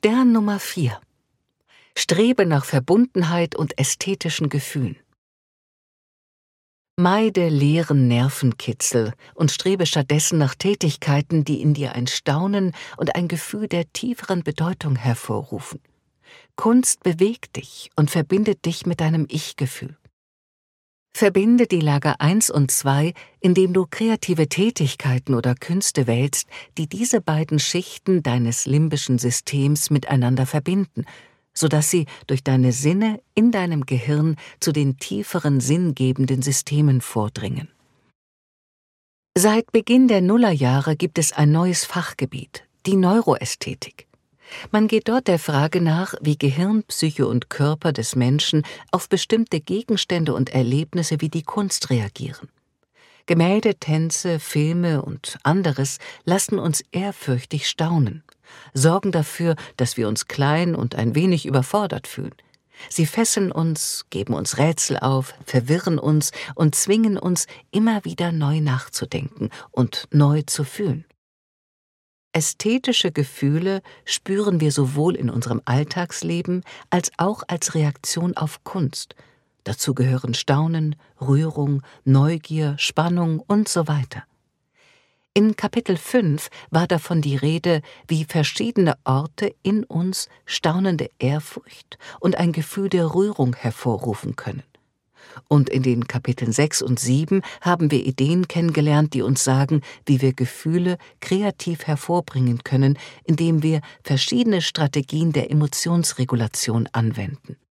Stern Nummer 4. Strebe nach Verbundenheit und ästhetischen Gefühlen. Meide leeren Nervenkitzel und strebe stattdessen nach Tätigkeiten, die in dir ein Staunen und ein Gefühl der tieferen Bedeutung hervorrufen. Kunst bewegt dich und verbindet dich mit deinem Ich-Gefühl. Verbinde die Lager 1 und 2, indem du kreative Tätigkeiten oder Künste wählst, die diese beiden Schichten deines limbischen Systems miteinander verbinden, sodass sie durch deine Sinne in deinem Gehirn zu den tieferen sinngebenden Systemen vordringen. Seit Beginn der Nullerjahre gibt es ein neues Fachgebiet, die Neuroästhetik. Man geht dort der Frage nach, wie Gehirn, Psyche und Körper des Menschen auf bestimmte Gegenstände und Erlebnisse wie die Kunst reagieren. Gemälde, Tänze, Filme und anderes lassen uns ehrfürchtig staunen, sorgen dafür, dass wir uns klein und ein wenig überfordert fühlen. Sie fesseln uns, geben uns Rätsel auf, verwirren uns und zwingen uns, immer wieder neu nachzudenken und neu zu fühlen. Ästhetische Gefühle spüren wir sowohl in unserem Alltagsleben als auch als Reaktion auf Kunst. Dazu gehören Staunen, Rührung, Neugier, Spannung und so weiter. In Kapitel 5 war davon die Rede, wie verschiedene Orte in uns staunende Ehrfurcht und ein Gefühl der Rührung hervorrufen können. Und in den Kapiteln 6 und 7 haben wir Ideen kennengelernt, die uns sagen, wie wir Gefühle kreativ hervorbringen können, indem wir verschiedene Strategien der Emotionsregulation anwenden.